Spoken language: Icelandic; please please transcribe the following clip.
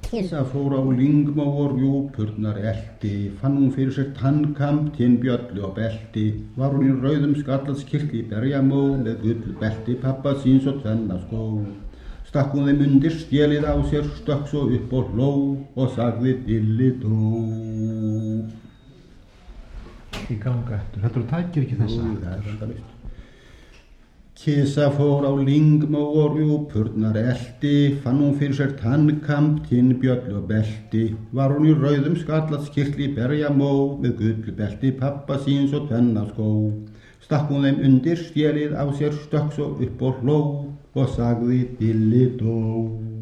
Kisa fór á Lyngmó og rjúpurnar elti, fann hún fyrir sér tannkamp, tinnbjöllu og belti. Var hún í rauðum skallatskyrtli í berjamó, með gullbelti pabba síns og tvenna skó. Stakk hún þeim undir stélið á sér, stökk svo upp og hló og sagði dillidó. Í ganga eftir, þetta tækir ekki þessa. Það er þetta vist. Kisa fór á Lyngmó og rjúpurnar elti, fann hún fyrir sér tannkamp, tinnbjöllu og belti. Var hún í rauðum skallatskyrtli í berjamó, með gullbelti pabba síns og tvenna skó. Stakk hún þeim undir stélið á sér, stökk svo upp og hló og sagði dillidó.